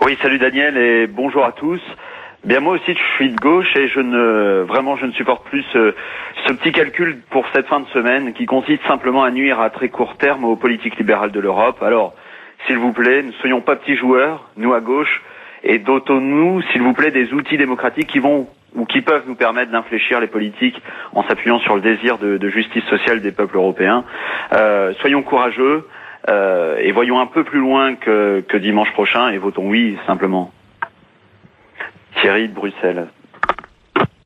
Oui, salut Daniel et bonjour à tous. Bien moi aussi je suis de gauche et je ne supporte plus ce petit calcul pour cette fin de semaine qui consiste simplement à nuire à très court terme aux politiques libérales de l'Europe. Alors, s'il vous plaît, ne soyons pas petits joueurs, nous à gauche, et dotons-nous, s'il vous plaît, des outils démocratiques qui peuvent nous permettre d'infléchir les politiques en s'appuyant sur le désir de justice sociale des peuples européens. Soyons courageux. Et voyons un peu plus loin que dimanche prochain et votons oui simplement. Thierry de Bruxelles.